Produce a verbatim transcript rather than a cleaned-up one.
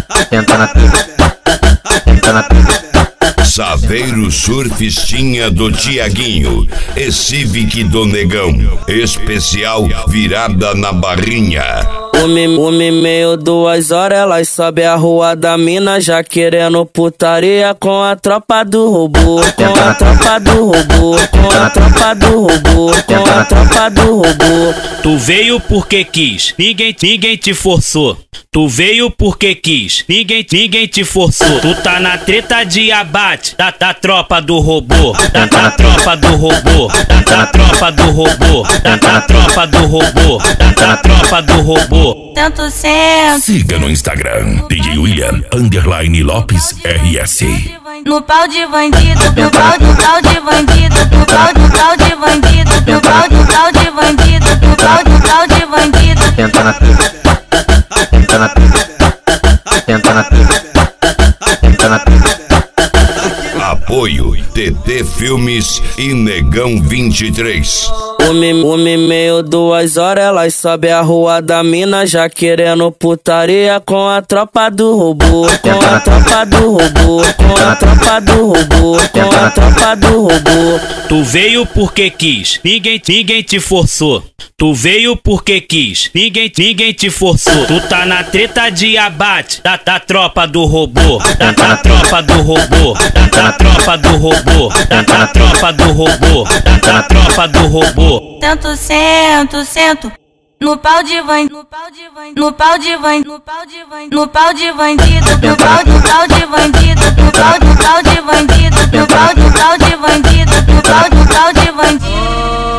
Senta na pica, senta na pica. Saveiro Surfistinha do Tiaguinho e Civic do Negão. Especial virada na barrinha. Uma e meia, duas horas, elas sobe a rua da mina, já querendo putaria com a tropa do robô, com a tropa do robô, com a tropa do robô, com a tropa do robô. Tu veio porque quis, ninguém, ninguém te forçou. Tu veio porque quis, ninguém, ninguém te forçou. Tu tá na treta de abate da, da tropa do robô, da, da tropa do robô, da, da tropa do robô, da, da tropa do robô, da, da tropa do robô. Tanto sento. Siga no Instagram, D J William underline Lopes R S. No pau de bandido, no pau, no pau de bandido, no pau, no pau de bandido, no pau, no pau de bandido, no pau, no pau de bandido. Senta na pica, senta na pica, senta na pica, senta na pica. Apoio T T Filmes e Negão vinte e três. Uma e meia, duas horas, elas sobe a rua da mina, já querendo putaria com a tropa do robô, com a tropa do robô, com a tropa do robô, com a tropa do robô. Tu veio porque quis, ninguém, ninguém te forçou. Tu veio porque quis, ninguém, ninguém te forçou. Tu tá na treta de abate da, da tropa do robô, da, da tropa do robô, da, da tropa do robô, da, da tropa do robô, da, da tropa do robô. Tanto sento, sento. No pau de bandido, no pau de bandido, no pau de bandido, no pau de bandido, no pau de bandido, no pau, no pau de bandido, no pau, no pau de bandido, no pau, no pau de bandido, no pau, no pau de bandido.